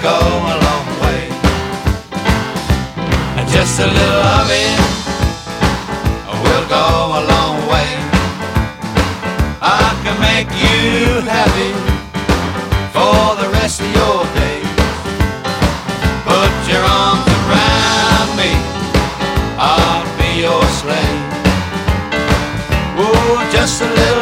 go a long way. And just a little loving will go a long way. I can make you happy for the rest of your days. Put your arms around me, I'll be your slave. Oh, just a little